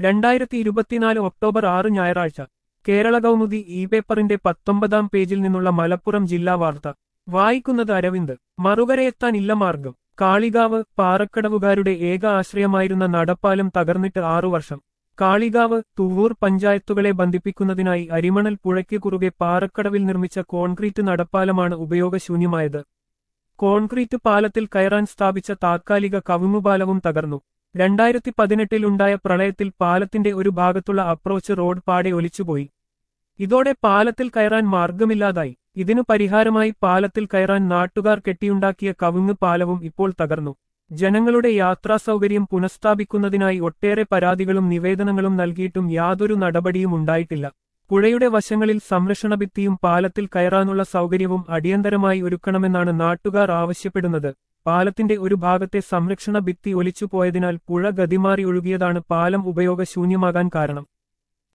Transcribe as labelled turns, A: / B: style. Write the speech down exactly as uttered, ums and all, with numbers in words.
A: രണ്ടായിരത്തി ഇരുപത്തിനാല് ഒക്ടോബർ ആറ് ഞായറാഴ്ച കേരള കൗമുദി ഇ പേപ്പറിന്റെ പത്തൊമ്പതാം പേജിൽ നിന്നുള്ള മലപ്പുറം ജില്ലാ വാർത്ത വായിക്കുന്നത് അരവിന്ദ്. മറുകരയെത്താൻ ഇല്ല മാർഗം. കാളികാവ് പാറക്കടവുകാരുടെ ഏക ആശ്രയമായിരുന്ന നടപ്പാലം തകർന്നിട്ട് ആറു വർഷം. കാളികാവ് തുവൂർ പഞ്ചായത്തുകളെ ബന്ധിപ്പിക്കുന്നതിനായി അരിമണൽ പുഴയ്ക്ക് കുറുകെ പാറക്കടവിൽ നിർമ്മിച്ച കോൺക്രീറ്റ് നടപ്പാലമാണ് ഉപയോഗശൂന്യമായത്. കോൺക്രീറ്റ് പാലത്തിൽ കയറാൻ സ്ഥാപിച്ച താത്കാലിക കവുങ്ങുപാലവും തകർന്നു. രണ്ടായിരത്തി പതിനെട്ടിൽ ഉണ്ടായ പ്രളയത്തിൽ പാലത്തിന്റെ ഒരു ഭാഗത്തുള്ള അപ്രോച്ച് റോഡ് പാടെ ഒലിച്ചുപോയി. ഇതോടെ പാലത്തിൽ കയറാൻ മാർഗമില്ലാതായി. ഇതിനു പരിഹാരമായി പാലത്തിൽ കയറാൻ നാട്ടുകാർ കെട്ടിയുണ്ടാക്കിയ കവുങ്ങ് പാലവും ഇപ്പോൾ തകർന്നു. ജനങ്ങളുടെ യാത്രാസൗകര്യം പുനഃസ്ഥാപിക്കുന്നതിനായി ഒട്ടേറെ പരാതികളും നിവേദനങ്ങളും നൽകിയിട്ടും യാതൊരു നടപടിയും ഉണ്ടായിട്ടില്ല. പുഴയുടെ വശങ്ങളിൽ സംരക്ഷണ ഭിത്തിയും പാലത്തിൽ കയറാനുള്ള സൗകര്യവും അടിയന്തരമായി ഒരുക്കണമെന്നാണ് നാട്ടുകാർ ആവശ്യപ്പെടുന്നത്. പാലത്തിന്റെ ഒരു ഭാഗത്തെ സംരക്ഷണ ഭിത്തി ഒലിച്ചുപോയതിനാൽ പുഴ ഗതിമാറി ഒഴുകിയതാണ് പാലം ഉപയോഗശൂന്യമാകാൻ കാരണം.